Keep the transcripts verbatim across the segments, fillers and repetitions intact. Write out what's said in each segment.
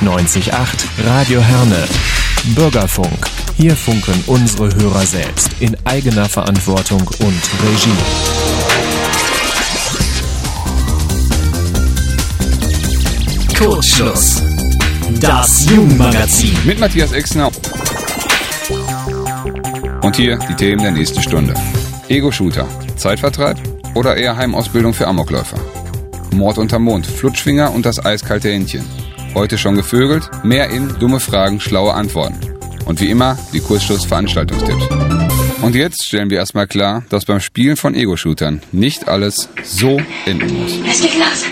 neunzig Komma acht Radio Herne. Bürgerfunk. Hier funken unsere Hörer selbst in eigener Verantwortung und Regie. Kurzschluss. Das Jugendmagazin. Mit Matthias Exner. Und hier die Themen der nächsten Stunde. Ego-Shooter, Zeitvertreib oder eher Heimausbildung für Amokläufer? Mord unterm Mond, Flutschfinger und das eiskalte Händchen. Heute schon gevögelt, mehr in dumme Fragen, schlaue Antworten. Und wie immer die Kurzschluss-Veranstaltungstipps. Und jetzt stellen wir erstmal klar, dass beim Spielen von Ego-Shootern nicht alles so enden muss. Es geht los!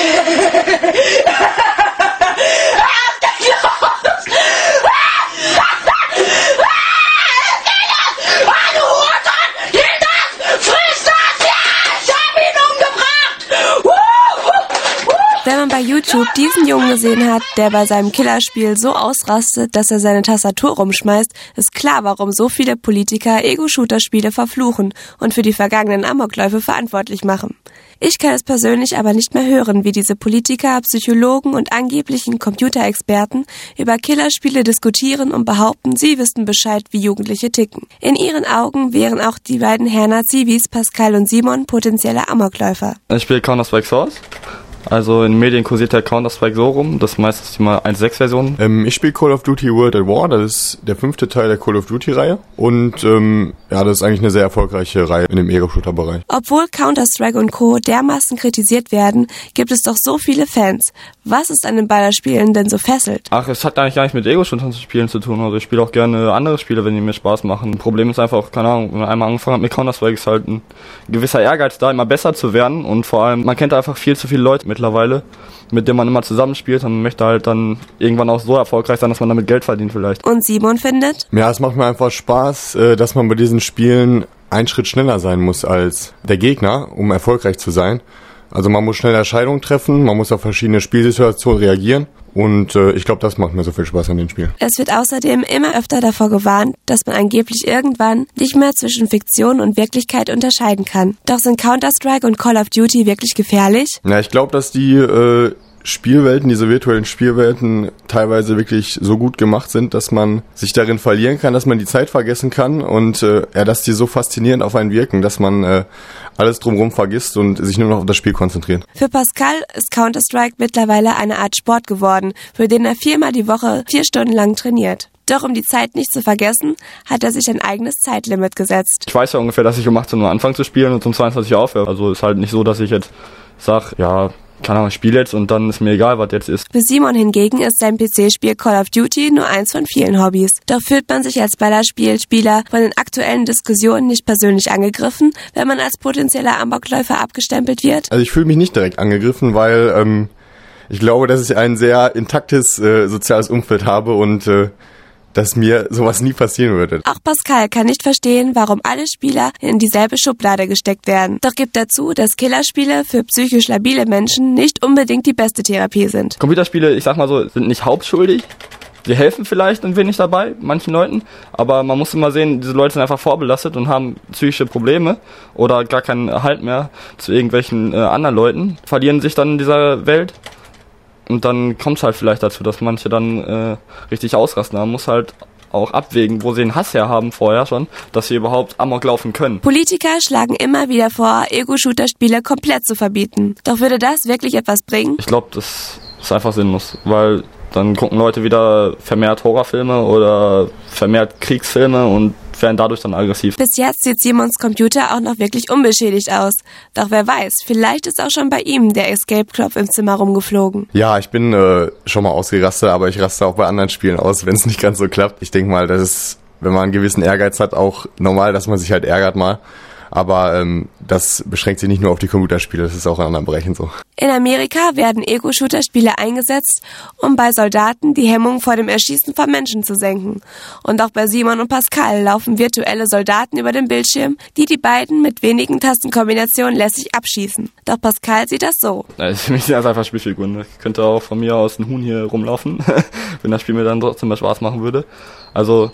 Wenn man bei YouTube diesen Jungen gesehen hat, der bei seinem Killerspiel so ausrastet, dass er seine Tastatur rumschmeißt, ist klar, warum so viele Politiker Ego-Shooter-Spiele verfluchen und für die vergangenen Amokläufe verantwortlich machen. Ich kann es persönlich aber nicht mehr hören, wie diese Politiker, Psychologen und angeblichen Computerexperten über Killerspiele diskutieren und behaupten, sie wüssten Bescheid, wie Jugendliche ticken. In ihren Augen wären auch die beiden Herner Zivis, Pascal und Simon, potenzielle Amokläufer. Ich spiele Counter-Strike Source. Also in den Medien kursiert der Counter-Strike so rum, das ist meistens die mal eins Punkt sechs Version. Ähm, ich spiele Call of Duty World at War, das ist der fünfte Teil der Call of Duty-Reihe. Und ähm, ja, das ist eigentlich eine sehr erfolgreiche Reihe in dem Ego-Shooter-Bereich. Obwohl Counter-Strike und Co. dermaßen kritisiert werden, gibt es doch so viele Fans. Was ist an den Ballerspielen denn so fesselt? Ach, es hat eigentlich gar nicht mit Ego-Shootern zu spielen zu tun. Also ich spiele auch gerne andere Spiele, wenn die mir Spaß machen. Problem ist einfach, keine Ahnung, wenn man einmal angefangen hat mit Counter-Strike, ist halt ein gewisser Ehrgeiz da, immer besser zu werden. Und vor allem, man kennt einfach viel zu viele Leute mittlerweile, mit denen man immer zusammenspielt und man möchte halt dann irgendwann auch so erfolgreich sein, dass man damit Geld verdient vielleicht. Und Simon findet? Ja, es macht mir einfach Spaß, dass man bei diesen Spielen einen Schritt schneller sein muss als der Gegner, um erfolgreich zu sein. Also man muss schnell Entscheidungen treffen, man muss auf verschiedene Spielsituationen reagieren. Und äh, ich glaube, das macht mir so viel Spaß an den Spielen. Es wird außerdem immer öfter davor gewarnt, dass man angeblich irgendwann nicht mehr zwischen Fiktion und Wirklichkeit unterscheiden kann. Doch sind Counter-Strike und Call of Duty wirklich gefährlich? Ja, ich glaube, dass die äh, Spielwelten, diese virtuellen Spielwelten teilweise wirklich so gut gemacht sind, dass man sich darin verlieren kann, dass man die Zeit vergessen kann und äh, ja, dass die so faszinierend auf einen wirken, dass man äh, alles drumherum vergisst und sich nur noch auf das Spiel konzentriert. Für Pascal ist Counter-Strike mittlerweile eine Art Sport geworden, für den er viermal die Woche vier Stunden lang trainiert. Doch um die Zeit nicht zu vergessen, hat er sich ein eigenes Zeitlimit gesetzt. Ich weiß ja ungefähr, dass ich um achtzehn Uhr anfange zu spielen und um zweiundzwanzig Uhr aufhöre. Also ist halt nicht so, dass ich jetzt sage, ja, keine Ahnung, ich spiele jetzt und dann ist mir egal, was jetzt ist. Für Simon hingegen ist sein P C-Spiel Call of Duty nur eins von vielen Hobbys. Doch fühlt man sich als Ballerspielspieler von den aktuellen Diskussionen nicht persönlich angegriffen, wenn man als potenzieller Amokläufer abgestempelt wird? Also ich fühle mich nicht direkt angegriffen, weil ähm, ich glaube, dass ich ein sehr intaktes äh, soziales Umfeld habe und äh, dass mir sowas nie passieren würde. Auch Pascal kann nicht verstehen, warum alle Spieler in dieselbe Schublade gesteckt werden. Doch gibt dazu, dass Killerspiele für psychisch labile Menschen nicht unbedingt die beste Therapie sind. Computerspiele, ich sag mal so, sind nicht hauptschuldig. Sie helfen vielleicht ein wenig dabei, manchen Leuten, aber man muss immer sehen, diese Leute sind einfach vorbelastet und haben psychische Probleme oder gar keinen Halt mehr zu irgendwelchen äh, anderen Leuten, verlieren sich dann in dieser Welt. Und dann kommt es halt vielleicht dazu, dass manche dann äh, richtig ausrasten. Man muss halt auch abwägen, wo sie den Hass her haben vorher schon, dass sie überhaupt Amok laufen können. Politiker schlagen immer wieder vor, Ego-Shooter-Spiele komplett zu verbieten. Doch würde das wirklich etwas bringen? Ich glaube, das ist einfach sinnlos, weil dann gucken Leute wieder vermehrt Horrorfilme oder vermehrt Kriegsfilme und werden dadurch dann aggressiv. Bis jetzt sieht Simons Computer auch noch wirklich unbeschädigt aus. Doch wer weiß, vielleicht ist auch schon bei ihm der Escape-Knopf im Zimmer rumgeflogen. Ja, ich bin äh, schon mal ausgerastet, aber ich raste auch bei anderen Spielen aus, wenn es nicht ganz so klappt. Ich denke mal, das ist, wenn man einen gewissen Ehrgeiz hat, auch normal, dass man sich halt ärgert mal. Aber ähm, das beschränkt sich nicht nur auf die Computerspiele, das ist auch in anderen Bereichen so. In Amerika werden Ego-Shooter-Spiele eingesetzt, um bei Soldaten die Hemmung vor dem Erschießen von Menschen zu senken. Und auch bei Simon und Pascal laufen virtuelle Soldaten über den Bildschirm, die die beiden mit wenigen Tastenkombinationen lässig abschießen. Doch Pascal sieht das so. Ja, für mich sind das einfach Spielfiguren. Ich könnte auch von mir aus ein Huhn hier rumlaufen, wenn das Spiel mir dann trotzdem mal Spaß machen würde. Also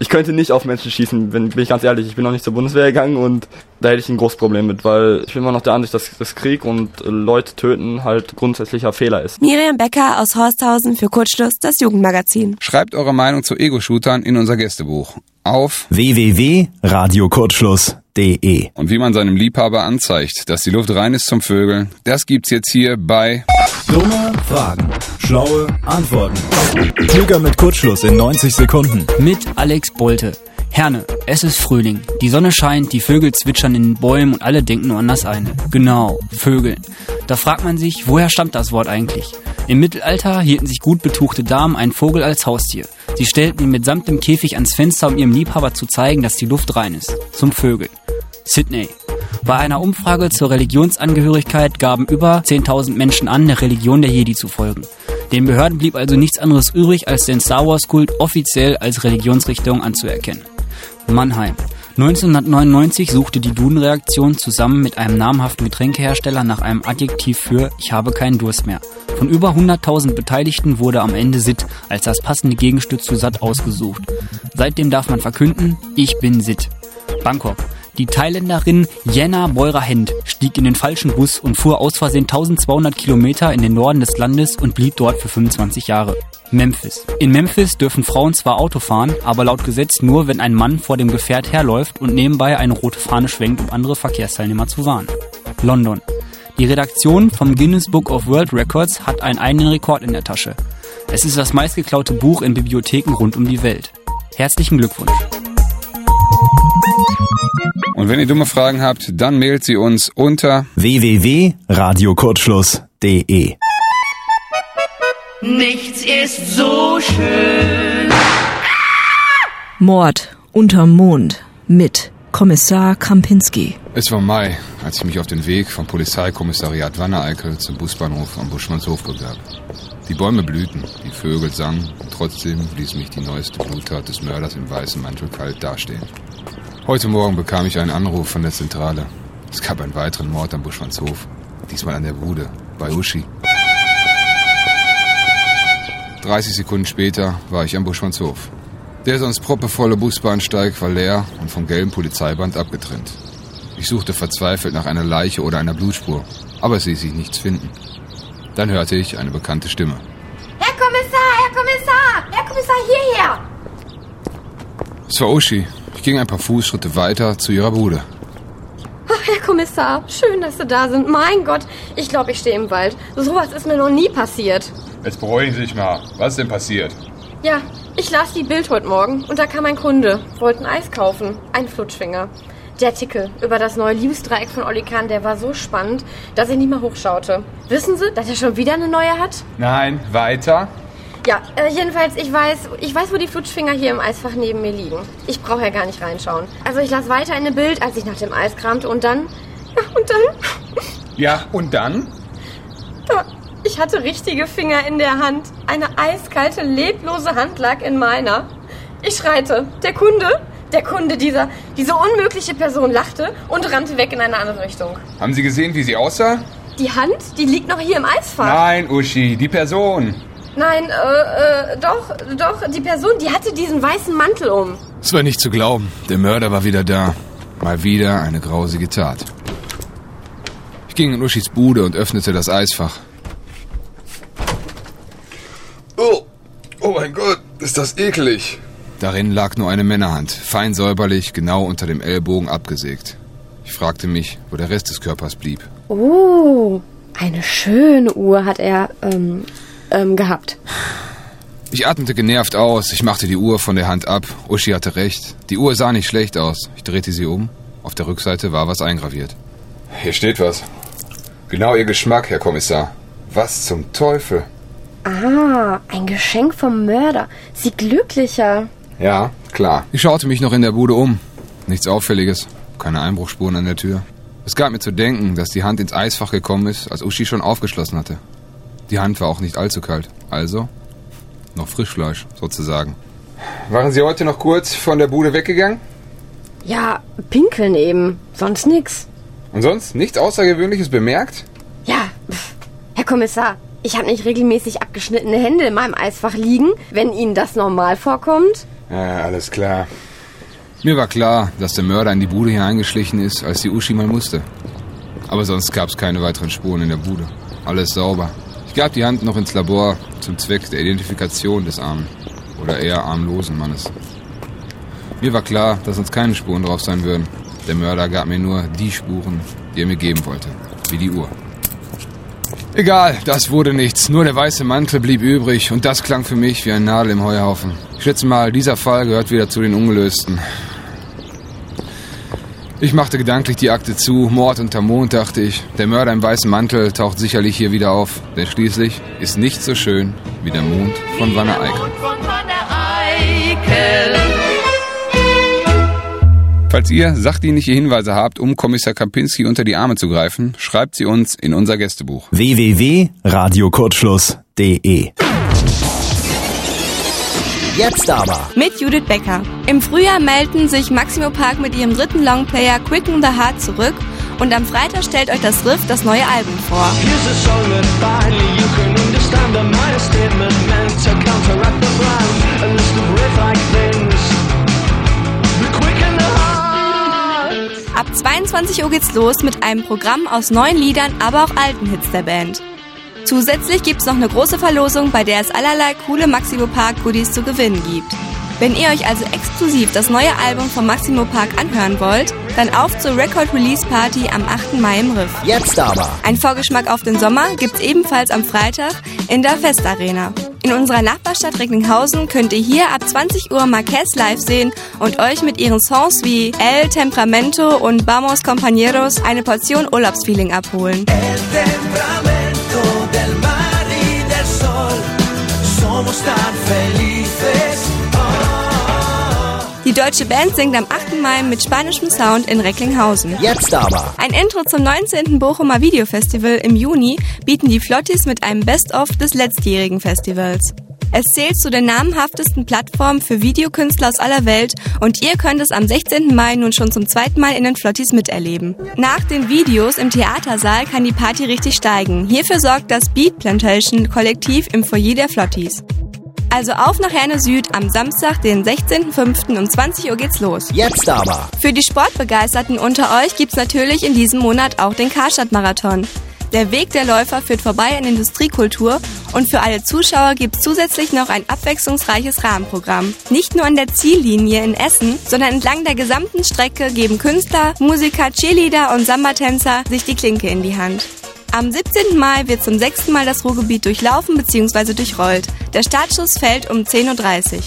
Ich könnte nicht auf Menschen schießen, bin, bin ich ganz ehrlich. Ich bin noch nicht zur Bundeswehr gegangen und da hätte ich ein großes Problem mit, weil ich bin immer noch der Ansicht, dass das Krieg und Leute töten halt grundsätzlicher Fehler ist. Miriam Becker aus Horsthausen für Kurzschluss, das Jugendmagazin. Schreibt eure Meinung zu Ego-Shootern in unser Gästebuch auf w w w punkt radio kurzschluss punkt d e. Und wie man seinem Liebhaber anzeigt, dass die Luft rein ist zum Vögeln, das gibt's jetzt hier bei Dumme Fragen, schlaue Antworten. Klüger mit Kurzschluss in neunzig Sekunden. Mit Alex Bolte. Herne, es ist Frühling. Die Sonne scheint, die Vögel zwitschern in den Bäumen und alle denken nur an das eine. Genau, Vögeln. Da fragt man sich, woher stammt das Wort eigentlich? Im Mittelalter hielten sich gut betuchte Damen einen Vogel als Haustier. Sie stellten ihn mitsamt dem Käfig ans Fenster, um ihrem Liebhaber zu zeigen, dass die Luft rein ist. Zum Vögeln. Sydney. Bei einer Umfrage zur Religionsangehörigkeit gaben über zehntausend Menschen an, der Religion der Jedi zu folgen. Den Behörden blieb also nichts anderes übrig, als den Star Wars Kult offiziell als Religionsrichtung anzuerkennen. Mannheim. neunzehnhundertneunundneunzig suchte die Duden-Redaktion zusammen mit einem namhaften Getränkehersteller nach einem Adjektiv für „Ich habe keinen Durst mehr". Von über hunderttausend Beteiligten wurde am Ende Sitt als das passende Gegenstück zu satt ausgesucht. Seitdem darf man verkünden, ich bin Sitt. Bangkok. Die Thailänderin Jenna Beurer-Hend stieg in den falschen Bus und fuhr aus Versehen eintausendzweihundert Kilometer in den Norden des Landes und blieb dort für fünfundzwanzig Jahre. Memphis. In Memphis dürfen Frauen zwar Auto fahren, aber laut Gesetz nur, wenn ein Mann vor dem Gefährt herläuft und nebenbei eine rote Fahne schwenkt, um andere Verkehrsteilnehmer zu warnen. London. Die Redaktion vom Guinness Book of World Records hat einen eigenen Rekord in der Tasche. Es ist das meistgeklaute Buch in Bibliotheken rund um die Welt. Herzlichen Glückwunsch. Und wenn ihr dumme Fragen habt, dann mailt sie uns unter w w w punkt radio kurzschluss punkt d e. Nichts ist so schön. Mord unterm Mond mit Kommissar Krampinski. Es war Mai, als ich mich auf den Weg vom Polizeikommissariat Wanne-Eickel zum Busbahnhof am Buschmannshof begab. Die Bäume blühten, die Vögel sangen und trotzdem ließ mich die neueste Bluttat des Mörders im weißen Mantel kalt dastehen. Heute Morgen bekam ich einen Anruf von der Zentrale. Es gab einen weiteren Mord am Buschmannshof. Diesmal an der Bude, bei Uschi. dreißig Sekunden später war ich am Buschmannshof. Der sonst proppevolle Busbahnsteig war leer und vom gelben Polizeiband abgetrennt. Ich suchte verzweifelt nach einer Leiche oder einer Blutspur, aber es ließ sich nichts finden. Dann hörte ich eine bekannte Stimme. Herr Kommissar, Herr Kommissar, Herr Kommissar, hierher! Es war Uschi. Ich ging ein paar Fußschritte weiter zu ihrer Bude. Ach, Herr Kommissar, schön, dass Sie da sind. Mein Gott, ich glaube, ich stehe im Wald. Sowas ist mir noch nie passiert. Jetzt beruhigen Sie sich mal. Was ist denn passiert? Ja, ich las die Bild heute Morgen und da kam ein Kunde, wollte ein Eis kaufen, ein Flutschfinger. Der Artikel über das neue Liebesdreieck von Olli Kahn, der war so spannend, dass ich nicht mal hochschaute. Wissen Sie, dass er schon wieder eine neue hat? Nein, weiter? Ja, äh, jedenfalls, ich weiß, ich weiß, wo die Flutschfinger hier im Eisfach neben mir liegen. Ich brauche ja gar nicht reinschauen. Also ich las weiter in ein Bild, als ich nach dem Eis kramte und dann... Ja, und dann... Ja, und dann? Da, ich hatte richtige Finger in der Hand. Eine eiskalte, leblose Hand lag in meiner. Ich schreite. Der Kunde, der Kunde, dieser, diese unmögliche Person lachte und rannte weg in eine andere Richtung. Haben Sie gesehen, wie sie aussah? Die Hand, die liegt noch hier im Eisfach. Nein, Uschi, die Person. Nein, äh, äh, doch, doch, die Person, die hatte diesen weißen Mantel um. Es war nicht zu glauben. Der Mörder war wieder da. Mal wieder eine grausige Tat. Ich ging in Uschis Bude und öffnete das Eisfach. Oh, oh mein Gott, ist das eklig. Darin lag nur eine Männerhand, fein säuberlich, genau unter dem Ellbogen abgesägt. Ich fragte mich, wo der Rest des Körpers blieb. Oh, eine schöne Uhr hat er, ähm... Ähm, gehabt. Ich atmete genervt aus. Ich machte die Uhr von der Hand ab. Uschi hatte recht. Die Uhr sah nicht schlecht aus. Ich drehte sie um. Auf der Rückseite war was eingraviert. Hier steht was. Genau Ihr Geschmack, Herr Kommissar. Was zum Teufel? Ah, ein Sie vom Mörder. Sie glücklicher. Ja, klar. Ich schaute mich noch in der Bude um. Nichts Auffälliges. Keine Einbruchspuren an der Tür. Es gab mir zu denken, dass die Hand ins Eisfach gekommen ist, als Uschi schon aufgeschlossen hatte. Die Hand war auch nicht allzu kalt. Also noch Frischfleisch, sozusagen. Waren Sie heute noch kurz von der Bude weggegangen? Ja, pinkeln eben. Sonst nix. Und sonst nichts Außergewöhnliches bemerkt? Ja, pff, Herr Kommissar, ich habe nicht regelmäßig abgeschnittene Hände in meinem Eisfach liegen, wenn Ihnen das normal vorkommt. Ja, alles klar. Mir war klar, dass der Mörder in die Bude hineingeschlichen ist, als die Uschi mal musste. Aber sonst gab es keine weiteren Spuren in der Bude. Alles sauber. Ich gab die Hand noch ins Labor zum Zweck der Identifikation des armen, oder eher armlosen Mannes. Mir war klar, dass sonst keine Spuren drauf sein würden. Der Mörder gab mir nur die Spuren, die er mir geben wollte, wie die Uhr. Egal, das wurde nichts. Nur der weiße Mantel blieb übrig und das klang für mich wie ein Nadel im Heuhaufen. Ich schätze mal, dieser Fall gehört wieder zu den Ungelösten. Ich machte gedanklich die Akte zu. Mord unter Mond, dachte ich. Der Mörder im weißen Mantel taucht sicherlich hier wieder auf. Denn schließlich ist nichts so schön wie der Mond von Wanne Eickel. Falls ihr sachdienliche Hinweise habt, um Kommissar Kapinski unter die Arme zu greifen, schreibt sie uns in unser Gästebuch. w w w punkt radio kurzschluss punkt d e Jetzt aber mit Judith Becker. Im Frühjahr melden sich Maximo Park mit ihrem dritten Longplayer Quicken the Heart zurück und am Freitag stellt euch das Riff das neue Album vor. Ab zweiundzwanzig Uhr geht's los mit einem Programm aus neuen Liedern, aber auch alten Hits der Band. Zusätzlich gibt's noch eine große Verlosung, bei der es allerlei coole Maximo Park Goodies zu gewinnen gibt. Wenn ihr euch also exklusiv das neue Album von Maximo Park anhören wollt, dann auf zur Record Release Party am achten Mai im Riff. Jetzt aber ein Vorgeschmack auf den Sommer gibt's ebenfalls am Freitag in der Festarena. In unserer Nachbarstadt Recklinghausen könnt ihr hier ab zwanzig Uhr Marquez live sehen und euch mit ihren Songs wie El Temperamento und Vamos Compañeros eine Portion Urlaubsfeeling abholen. El Temperamento del mar y del sol, somos tan felices. Die deutsche Band singt am achten Mai mit spanischem Sound in Recklinghausen. Jetzt aber ein Intro zum neunzehnten Bochumer Videofestival im Juni bieten die Flottis mit einem Best-of des letztjährigen Festivals. Es zählt zu den namhaftesten Plattformen für Videokünstler aus aller Welt und ihr könnt es am sechzehnten Mai nun schon zum zweiten Mal in den Flottis miterleben. Nach den Videos im Theatersaal kann die Party richtig steigen. Hierfür sorgt das Beat Plantation Kollektiv im Foyer der Flottis. Also auf nach Herne Süd am Samstag, den sechzehnten fünften um zwanzig Uhr geht's los. Jetzt aber für die Sportbegeisterten unter euch gibt's natürlich in diesem Monat auch den Karstadt-Marathon. Der Weg der Läufer führt vorbei an Industriekultur und für alle Zuschauer gibt's zusätzlich noch ein abwechslungsreiches Rahmenprogramm. Nicht nur an der Ziellinie in Essen, sondern entlang der gesamten Strecke geben Künstler, Musiker, Cheerleader und Samba-Tänzer sich die Klinke in die Hand. Am siebzehnten Mai wird zum sechsten Mal das Ruhrgebiet durchlaufen bzw. durchrollt. Der Startschuss fällt um zehn Uhr dreißig.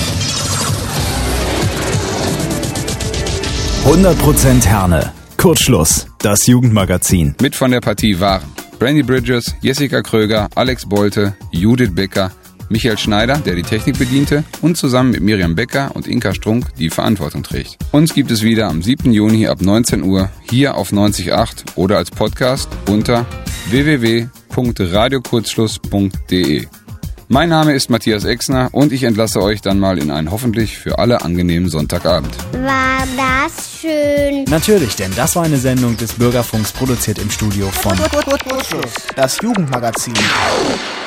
hundert Prozent Herne. Kurzschluss. Das Jugendmagazin. Mit von der Partie waren Brandy Bridges, Jessica Kröger, Alex Bolte, Judith Becker, Michael Schneider, der die Technik bediente und zusammen mit Miriam Becker und Inka Strunk die Verantwortung trägt. Uns gibt es wieder am siebten Juni ab neunzehn Uhr hier auf neunzig Komma acht oder als Podcast unter w w w punkt radio kurzschluss punkt d e. Mein Name ist Matthias Exner und ich entlasse euch dann mal in einen hoffentlich für alle angenehmen Sonntagabend. War das schön? Natürlich, denn das war eine Sendung des Bürgerfunks, produziert im Studio von Das Jugendmagazin.